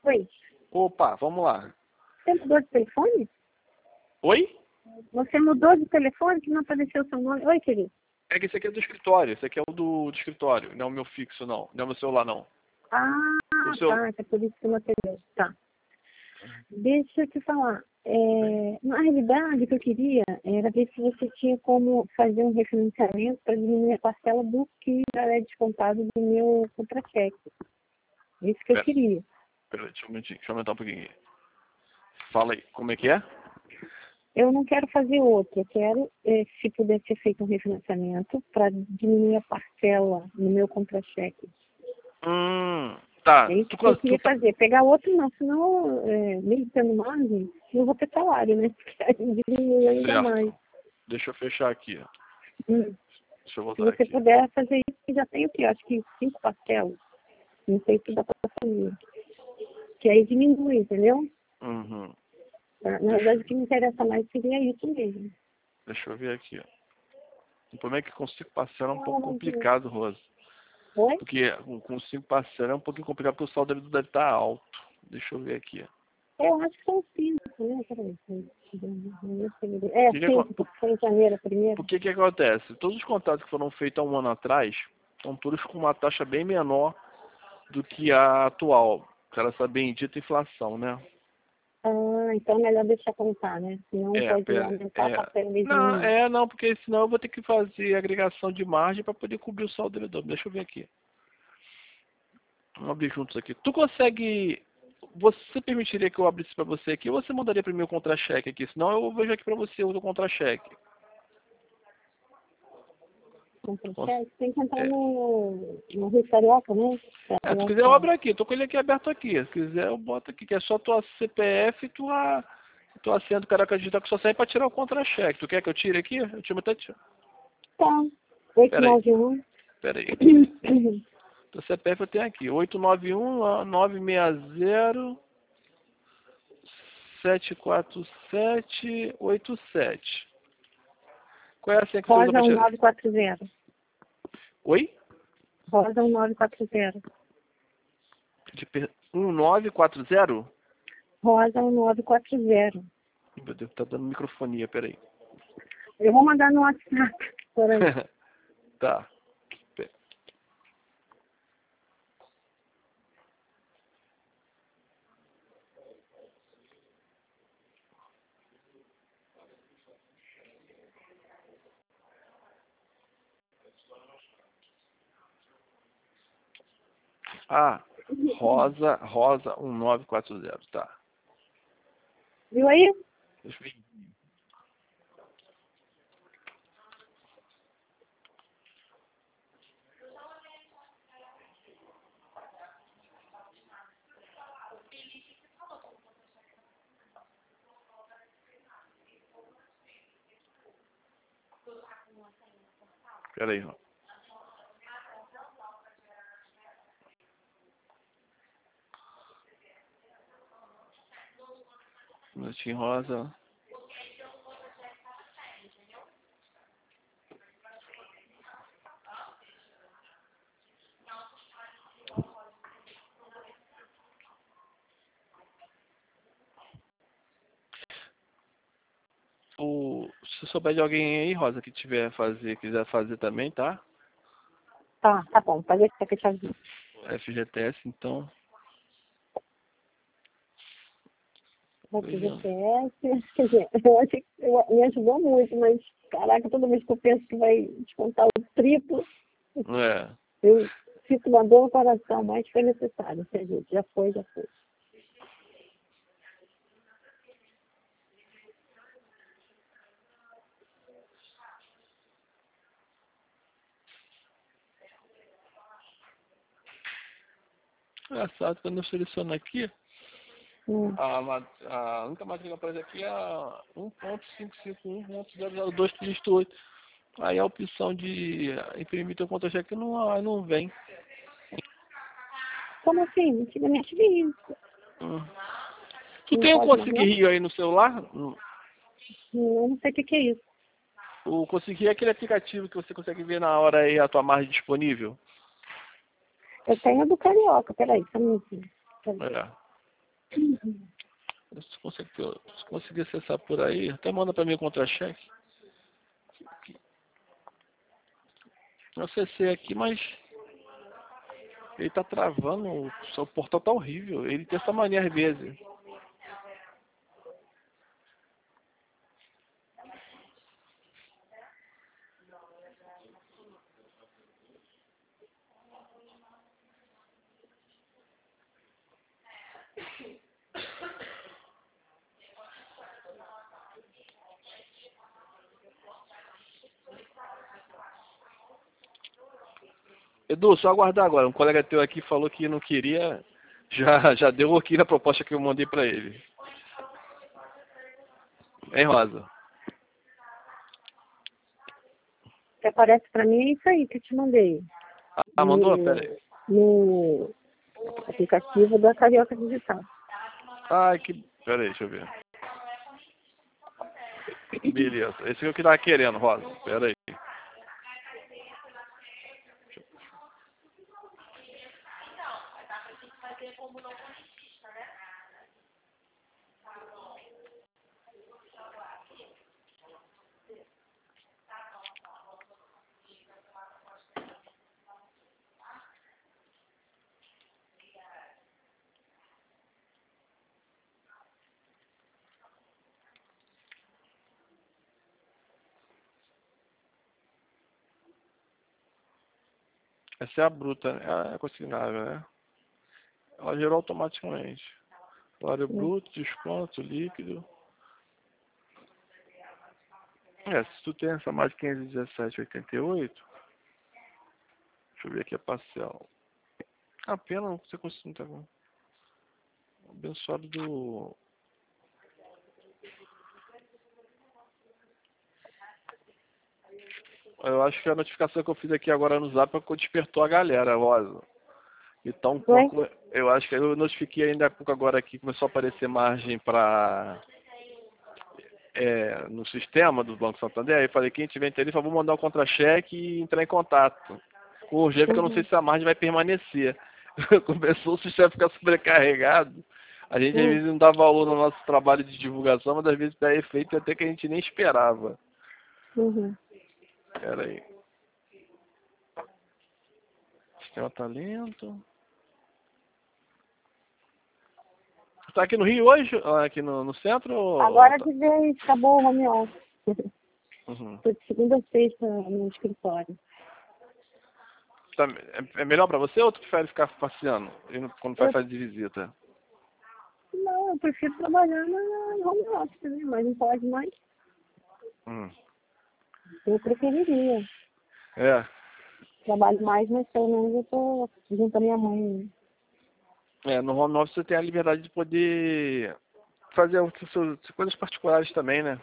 Oi. Opa, vamos lá. Você mudou de telefone? Oi? Você mudou de telefone que não apareceu o seu nome? Oi, querido. É que esse aqui é do escritório. Esse aqui é o do escritório. Não é o meu fixo, não. Não é o meu celular, não. Ah, O seu... tá. É por isso que não atendeu. Tá. Deixa eu te falar. Na realidade, o que eu queria era ver se você tinha como fazer um refinanciamento para diminuir a parcela do que já é descontado do meu contra-cheque. Isso que eu queria. Pera, deixa eu aumentar um pouquinho aqui. Fala aí, como é que é? Eu não quero fazer outro. Eu quero, se puder ser feito um refinanciamento para diminuir a parcela no meu contra-cheque. Tá. É isso que eu queria fazer. Pegar outro não, senão, mesmo tendo margem, não vou ter salário, né? Porque aí diminui ainda mais. Deixa eu fechar aqui. Hum. Deixa eu Se voltar você aqui. puder fazer isso, já tem o quê? Acho que 5 parcelas. Não sei se dá para fazer. Que aí diminui, entendeu? Uhum. Na verdade, o que me interessa mais seria isso mesmo. Deixa eu ver aqui. O problema é que com 5 parcelas é um pouco complicado, Rosa. Oi? Porque com 5 parcelas é um pouquinho complicado porque o saldo deve estar alto. Deixa eu ver aqui. Eu acho que são 5, né? Peraí. 5, porque foi em janeiro primeiro. Por que acontece? Todos os contratos que foram feitos há um ano atrás estão todos com uma taxa bem menor do que a atual. Cara, essa bendita inflação, né? Ah, então é melhor deixar contar, né? Senão pode aumentar a parcela de Não, porque senão eu vou ter que fazer agregação de margem para poder cobrir o saldo devedor. Deixa eu ver aqui. Vamos abrir juntos aqui. Tu consegue... Você permitiria que eu abrisse para você aqui ou você mandaria para mim o contra-cheque aqui? Senão eu vejo aqui para você o contra-cheque. Contra-cheque? Tem que entrar no Rio Carioca, né? Se quiser eu abro aqui. Tô com ele aqui aberto aqui. Se quiser eu boto aqui. Que é só tua CPF e tua senha do Caraca Digital que só serve para tirar o contra-cheque. Tu quer que eu tire aqui? Eu tiro até tiro. Tá. 891. Peraí. Teu CPF eu tenho aqui. 891-960-747-87. Qual é a senha que você usa Rosa para tirar? 1940. Oi? Rosa 1940. 1940? Rosa 1940. Meu Deus, tá dando microfonia, peraí. Eu vou mandar no WhatsApp. Peraí. Tá. Rosa 1940, tá. Viu aí? Deixa eu ver. Peraí, ó. Minutinho rosa. Se souber de alguém aí, Rosa, que quiser fazer também, tá? Tá bom. Pode deixar que eu te aviso. FGTS, então. FGTS, quer dizer, eu acho que me ajudou muito, mas, caraca, toda vez que eu penso que vai descontar o triplo, eu fico na dor no coração, mas foi necessário, gente. Já foi. Engraçado, quando eu seleciono aqui, a única matrícula que aparece aqui é a 1.551.00238. Aí a opção de imprimir teu contra-cheque não vem. Como assim? Antigamente vi isso. Tu tem o Consigue Rio aí no celular? Não sei o que é isso. O Consigue Rio é aquele aplicativo que você consegue ver na hora aí a tua margem disponível? Eu tenho a do Carioca, peraí, só um minutinho. Se conseguir acessar por aí, até manda para mim o contra-cheque. Eu acessei aqui, mas ele tá travando, o portal tá horrível. Ele tem essa mania às vezes. Edu, só aguardar agora. Um colega teu aqui falou que não queria, já deu aqui na proposta que eu mandei pra ele. Hein, Rosa? O que aparece pra mim é isso aí que eu te mandei. Ah, mandou? Pera aí. No aplicativo da Carioca Digital. Ai, que... Pera aí, deixa eu ver. Beleza. Esse é o que tava querendo, Rosa. Pera aí. Essa é a bruta, né? É consignável, né? Ela gerou automaticamente. Salário bruto, desconto, líquido. Se tu tem essa mais de 517,88, deixa eu ver aqui a parcial. A pena você conseguiu, tá bom. Abençoado do... Eu acho que a notificação que eu fiz aqui agora no Zap é que despertou a galera, Rosa. Então, eu acho que eu notifiquei ainda há pouco agora aqui, começou a aparecer margem para... no sistema do Banco Santander, aí eu falei, quem tiver interesse, eu vou mandar o contra-cheque e entrar em contato com o GEF, porque eu não sei se a margem vai permanecer. Começou o sistema a ficar sobrecarregado, a gente às vezes não dá valor no nosso trabalho de divulgação, mas às vezes dá efeito até que a gente nem esperava. Pera aí. Sistema talento. Você tá aqui no Rio hoje? Aqui no centro? Agora de vez, acabou o home office. Uhum. Tô de segunda a sexta no escritório. É melhor pra você ou tu prefere ficar passeando quando vai fazer de visita? Não, eu prefiro trabalhar na home office, né? Mas não pode mais. Eu preferiria. Trabalho mais, mas pelo menos eu tô junto à minha mãe. No home office você tem a liberdade de poder fazer coisas particulares também, né?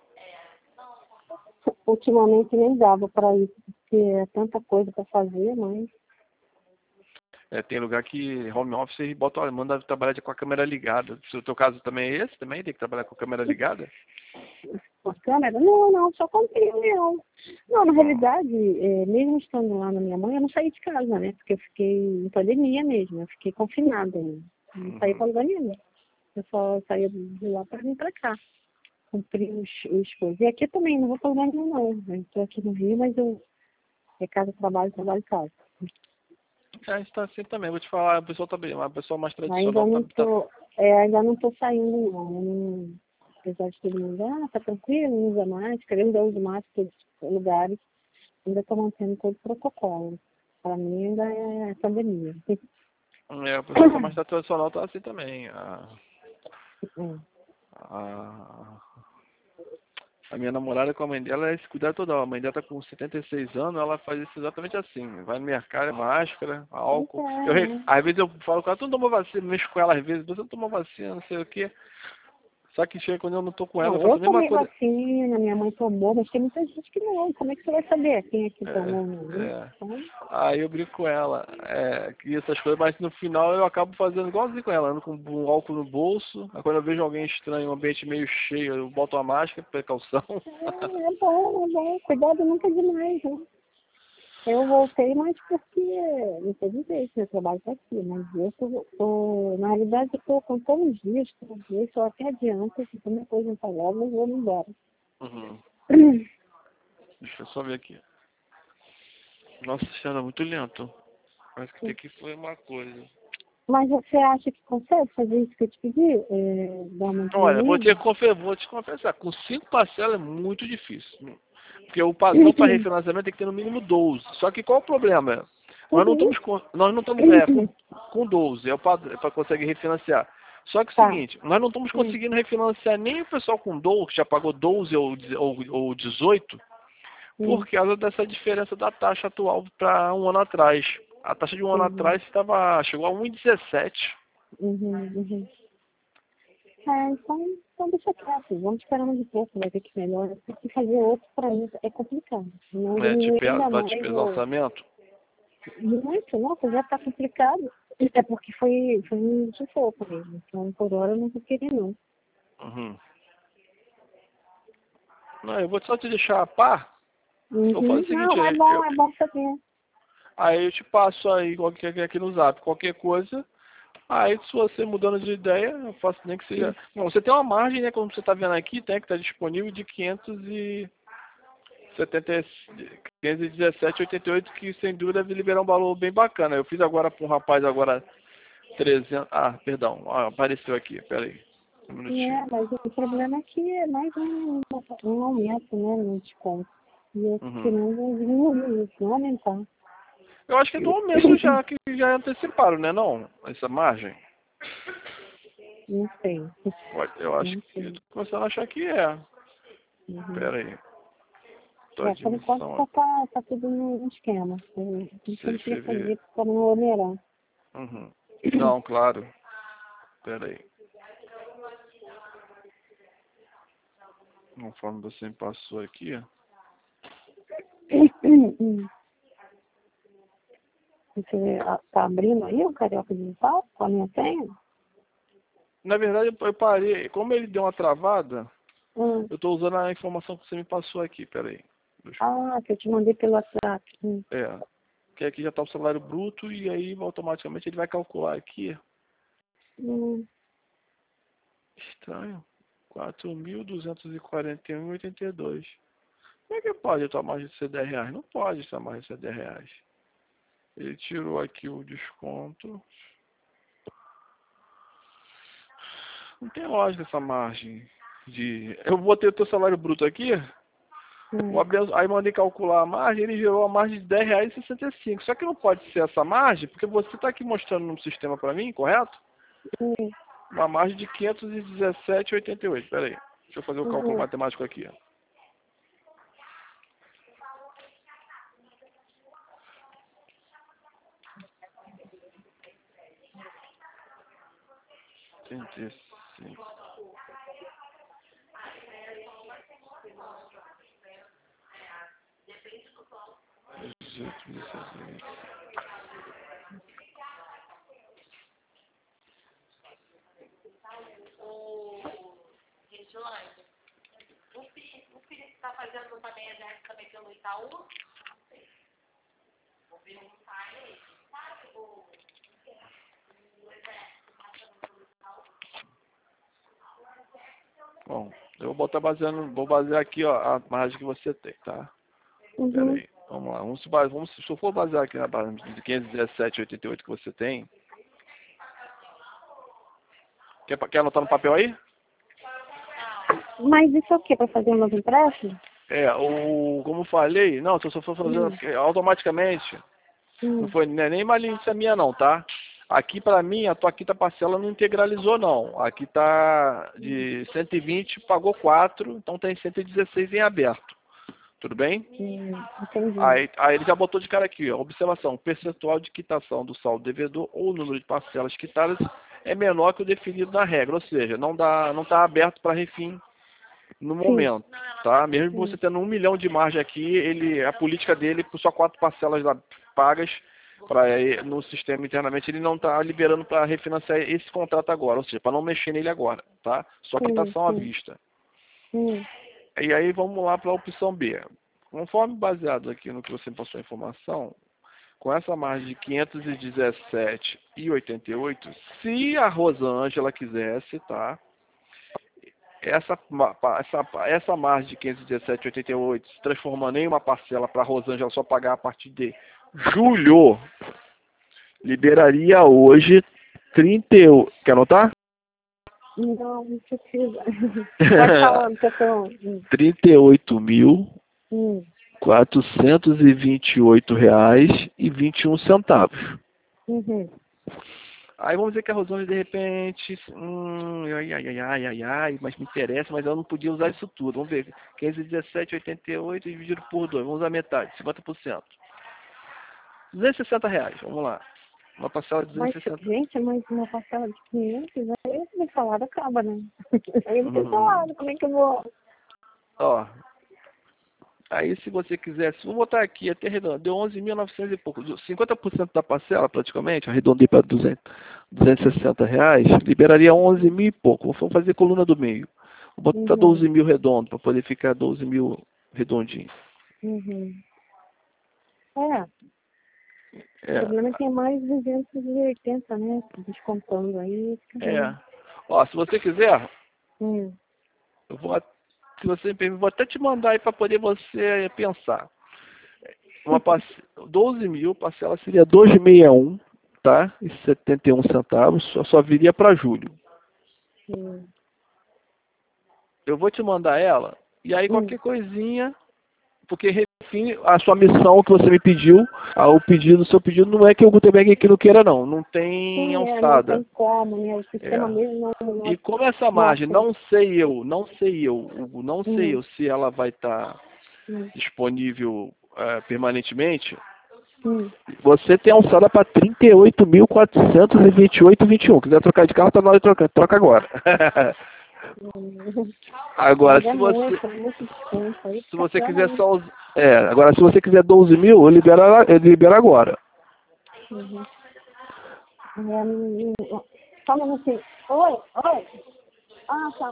Ultimamente nem dava para isso, porque é tanta coisa para fazer, mas... Tem lugar que home office e manda trabalhar com a câmera ligada. Se o teu caso também é esse, também tem que trabalhar com a câmera ligada? Com a câmera? Não, só quando tem reunião. Não, na realidade, mesmo estando lá na minha mãe, eu não saí de casa, né? Porque eu fiquei em pandemia mesmo, eu fiquei confinada, né? Não saí para lugar nenhum. Eu só saía de lá para vir para cá, cumprir os coisas. E aqui também, não vou para lugar nenhum, não. Eu estou aqui no Rio, mas eu... casa, trabalho, casa. A gente tá assim também, vou te falar, a pessoa tá bem, uma pessoa mais tradicional. Ainda não tô saindo, não. Apesar de todo mundo, tá tranquilo, não usa máscara, eu ainda uso máscara em todos os lugares, ainda tô mantendo todo o protocolo. Para mim ainda é pandemia. A pessoa mais tradicional tá assim também. A minha namorada com a mãe dela é se cuidar toda hora. A mãe dela tá com 76 anos, ela faz isso exatamente assim. Vai no mercado, máscara, álcool. Às vezes eu falo com ela, tu não tomou vacina, mexo com ela às vezes, você não tomou vacina, não sei o quê. Só que chega quando eu não tô com ela, eu faço a mesma coisa. Eu tomei vacina, minha mãe tomou, mas tem muita gente que não. Como é que você vai saber quem é que tomou? Aí eu brinco com ela, que essas coisas, mas no final eu acabo fazendo igualzinho com ela, ando com um álcool no bolso, aí quando eu vejo alguém estranho, um ambiente meio cheio, eu boto a máscara, precaução. É bom, cuidado nunca é demais, né? Eu voltei, mas porque não teve jeito, meu trabalho está aqui, mas na realidade eu estou contando os dias, todos os dias, só até adianta, se eu me aposentar logo, eu vou embora. Uhum. Deixa eu só ver aqui. Nossa senhora, muito lento. Parece que tem que foi uma coisa. Mas você acha que consegue fazer isso que eu te pedi? Dar uma Olha, diminuída? vou te confessar, com 5 parcelas é muito difícil. Porque o padrão para refinanciamento tem que ter no mínimo 12. Só que qual o problema? Uhum. Nós não estamos com 12, é o padrão para conseguir refinanciar. Só que é o Tá. seguinte, nós não estamos conseguindo refinanciar nem o pessoal com 12, que já pagou 12 ou 18, por causa dessa diferença da taxa atual para um ano atrás. A taxa de um ano atrás chegou a 1,17. Uhum. Então deixa quieto, vamos esperar mais um pouco, vai ver que melhora. Porque fazer outro para mim é complicado. Não diminui ainda Vai te mais pesar o orçamento? muito, nossa, já está complicado. É porque foi um sufoco mesmo. Então por hora eu não vou querer não. Uhum. Não, eu vou só te deixar a par. Eu vou fazer o seguinte, Não, é bom saber. aí eu te passo aí aqui no zap, qualquer coisa. Aí se você mudando de ideia, eu faço nem que seja. Não, você tem uma margem, né? Como você está vendo aqui, tem que estar disponível de 517,88, que sem dúvida deve liberar um valor bem bacana. Eu fiz agora para um rapaz agora 300. Ah, perdão, apareceu aqui, peraí. Um minutinho. Mas o problema é que é mais um aumento, né, no desconto. E eu Uhum. querendo diminuir isso, não aumentar. Eu acho que é do aumento já, que já anteciparam, né? Não, essa margem. Não sei. Eu acho Não que eu sei. tô começando a achar que é. Uhum. Pera aí. Tua Por enquanto admissão, só tá tudo no esquema. Por isso que eu não queria CFV. fazer para não onerar. Uhum. Não, claro. Pera aí. Conforme você me passou aqui. Você tá abrindo aí o Carioca Digital com a minha senha? Na verdade, eu parei. Como ele deu uma travada, Hum. eu tô usando a informação que você me passou aqui. Pera aí. Que eu te mandei pelo WhatsApp. É. Que aqui já tá o salário bruto e aí automaticamente ele vai calcular aqui. Estranho. 4.241,82. Como é que pode a tua margem ser 10 reais? Não pode essa margem ser 10 reais. Ele tirou aqui o desconto. Não tem lógica essa margem de... Eu botei o teu salário bruto aqui, aí mandei calcular a margem, ele gerou a margem de R$ 10,65. Só que não pode ser essa margem, porque você está aqui mostrando no sistema para mim, correto? Uma margem de 517,88. Pera aí, deixa eu fazer o cálculo matemático aqui. Entendi. 18.620. Bom, eu vou basear aqui, ó, a margem que você tem, tá? Pera aí, vamos lá. Se eu for basear aqui na base de 517,88 que você tem, quer anotar no papel aí? Mas isso é o quê? Para fazer um novo empréstimo? Como eu falei, não, se eu só for fazendo automaticamente, não foi nem malícia minha não, tá? Aqui pra mim, a tua quinta parcela não integralizou não. Aqui tá de 120, pagou 4, então tem 116 em aberto. Tudo bem? Entendi. Aí ele já botou de cara aqui, ó, observação, percentual de quitação do saldo devedor ou o número de parcelas quitadas é menor que o definido na regra, ou seja, não está aberto para refim no momento, tá? Mesmo você tendo 1 milhão de margem aqui, a política dele, por só 4 parcelas pagas no sistema internamente, ele não está liberando para refinanciar esse contrato agora, ou seja, para não mexer nele agora, tá? Só quitação à vista. E aí vamos lá para a opção B. conforme baseado aqui no que você me passou a informação, com essa margem de 517,88, se a Rosângela quisesse, tá? Essa margem de 517,88 se transformando em uma parcela para a Rosângela só pagar a partir de julho, liberaria hoje 30. Quer anotar? Não, não precisa. Pode falar, que eu tô... 38.428 reais e 21 centavos. Uhum. Aí vamos dizer que a Rosângela de repente, mas me interessa, mas eu não podia usar isso tudo. Vamos ver, 517,88 dividido por 2, vamos usar metade, 50%. R$260, vamos lá. Uma parcela de Mas, 260. gente, mas uma parcela de 500, aí esse salário acaba, né? Aí não tem salário, como é que eu vou... Ó, aí se você quisesse, vou botar aqui, até arredondar, deu 11.900 e pouco. 50% da parcela, praticamente, arredondei para 260 reais, liberaria 11 mil e pouco. Vou fazer coluna do meio. Vou botar 12 mil redondo, para poder ficar 12 mil redondinho. Uhum. É. O É. problema é que tem mais 280, né? Descontando aí. Ó, se você quiser, Hum. eu vou, se você me permite, vou até te mandar aí para poder você pensar. 12 mil, parcela seria 261, tá? E 71 centavos, só viria para julho. Eu vou te mandar ela, e aí qualquer coisinha, porque refine a sua missão que você me pediu, o seu pedido não é que o Gutenberg aqui não queira não tem alçada. Não tem como, né? O sistema mesmo não... E como essa margem, não sei eu se ela vai estar disponível permanentemente, você tem alçada para 38.428,21. Quiser trocar de carro, tá na hora de trocar. Troca agora. Agora, se você quiser só os... agora se você quiser 12 mil, eu libero agora. Só um minutinho. Oi. Ah, tá.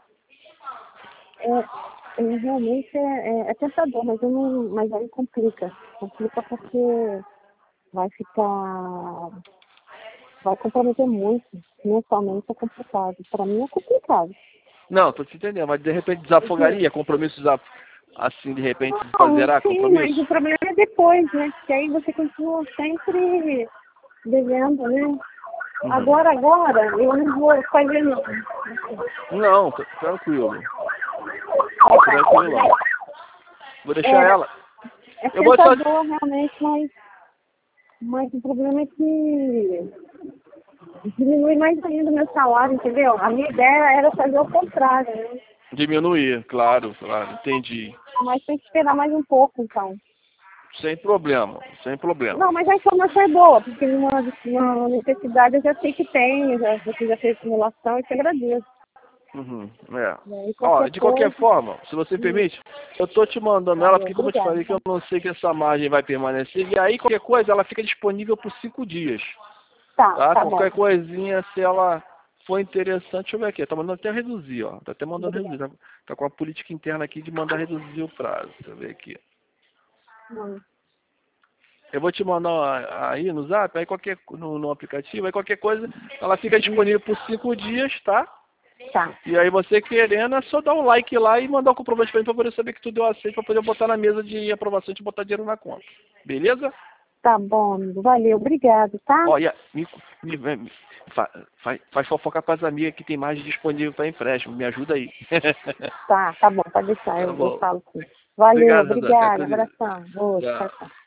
Realmente é tentador, mas mas aí complica. Complica porque vai comprometer muito. Mensalmente é complicado. Para mim é complicado. Não, tô te entendendo, mas de repente desafogaria, compromisso assim, de repente, zerar sim, compromisso? Mas o problema é depois, né? Porque aí você continua sempre devendo, né? Agora, eu não vou fazer não. Não, tranquilo. Tranquilo. Vou deixar ela. É tentador realmente, mas o problema é que diminui mais ainda o meu salário, entendeu? A minha ideia era fazer o contrário, né? Diminuir, claro, entendi. Mas tem que esperar mais um pouco, então. Sem problema. Não, mas a informação é boa, porque uma necessidade eu já sei que tem, você já fez simulação, eu te agradeço. Ó, de qualquer forma, se você permite, eu tô te mandando ela, porque como eu te falei que eu não sei que essa margem vai permanecer, e aí qualquer coisa ela fica disponível por 5 dias. Tá? Qualquer coisinha, se ela for interessante, deixa eu ver aqui, tá mandando até reduzir, ó. Tá até mandando reduzir. Tá com a política interna aqui de mandar reduzir o prazo. Deixa eu ver aqui. Eu vou te mandar aí no zap, aí no aplicativo, aí qualquer coisa, ela fica disponível por 5 dias, tá? Tá. E aí você querendo, é só dar um like lá e mandar o comprovante pra mim pra poder saber que tu deu aceito, pra poder botar na mesa de aprovação e te botar dinheiro na conta. Beleza? Tá bom, amigo. Valeu, obrigado, tá? Olha, faz fofoca pras amigas que tem mais disponível para empréstimo. Me ajuda aí. Tá bom, pode deixar, eu falo sim. Valeu, obrigado, abração. Tchau.